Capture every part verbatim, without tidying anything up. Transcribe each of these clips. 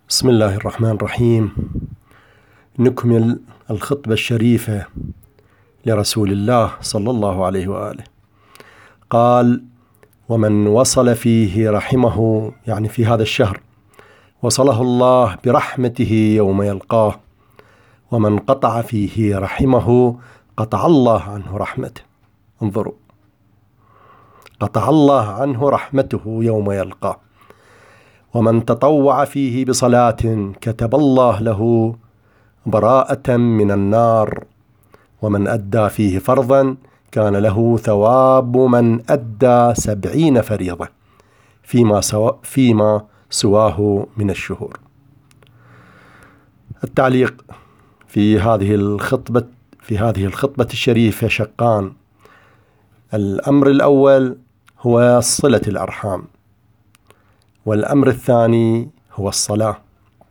بسم الله الرحمن الرحيم. نكمل الخطبة الشريفة لرسول الله صلى الله عليه وآله. قال: ومن وصل فيه رحمه، يعني في هذا الشهر، وصله الله برحمته يوم يلقاه، ومن قطع فيه رحمه قطع الله عنه رحمته. انظروا، قطع الله عنه رحمته يوم يلقاه. ومن تطوع فيه بصلاة كتب الله له براءة من النار، ومن أدى فيه فرضا كان له ثواب من أدى سبعين فريضة فيما, سوا فيما سواه من الشهور. التعليق في هذه الخطبة في هذه الخطبة الشريفة شقان. الأمر الأول هو صلة الأرحام، والأمر الثاني هو الصلاة.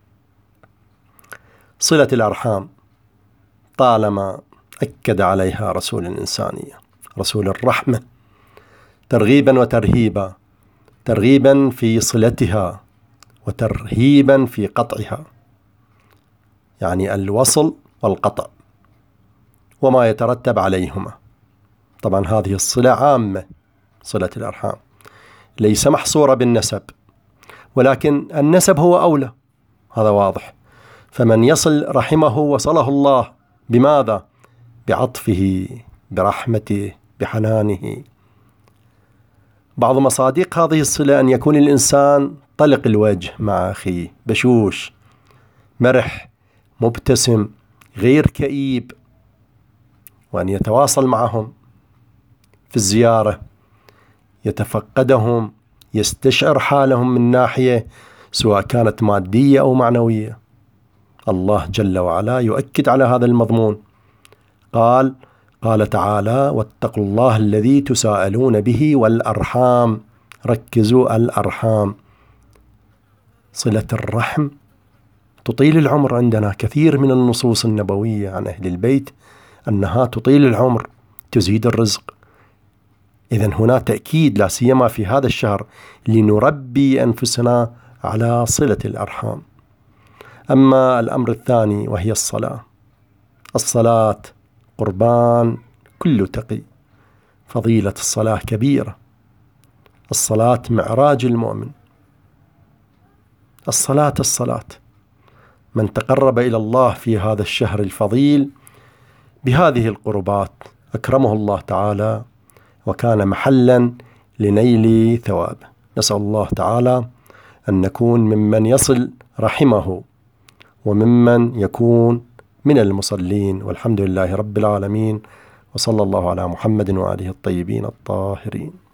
صلة الأرحام طالما أكد عليها رسول الإنسانية، رسول الرحمة، ترغيبا وترهيبا، ترغيبا في صلتها وترهيبا في قطعها، يعني الوصل والقطع وما يترتب عليهما. طبعا هذه الصلة عامة، صلة الأرحام ليس محصورة بالنسب، ولكن النسب هو أولى، هذا واضح. فمن يصل رحمه وصله الله بماذا؟ بعطفه، برحمته، بحنانه. بعض مصادق هذه الصلة أن يكون الإنسان طلق الوجه مع أخيه، بشوش، مرح، مبتسم، غير كئيب، وأن يتواصل معهم في الزيارة، يتفقدهم، يستشعر حالهم من ناحية سواء كانت مادية أو معنوية. الله جل وعلا يؤكد على هذا المضمون. قال قال تعالى: واتقوا الله الذي تساءلون به والأرحام. ركزوا، الأرحام، صلة الرحم تطيل العمر. عندنا كثير من النصوص النبوية عن أهل البيت أنها تطيل العمر، تزيد الرزق. إذن هنا تأكيد، لا سيما في هذا الشهر، لنربي أنفسنا على صلة الأرحام. أما الأمر الثاني وهي الصلاة، الصلاة قربان كل تقي. فضيلة الصلاة كبيرة. الصلاة معراج المؤمن. الصلاة الصلاة من تقرب إلى الله في هذا الشهر الفضيل بهذه القربات أكرمه الله تعالى وكان محلا لنيل ثوابه. نسأل الله تعالى أن نكون ممن يصل رحمه وممن يكون من المصلين، والحمد لله رب العالمين، وصلى الله على محمد وآله الطيبين الطاهرين.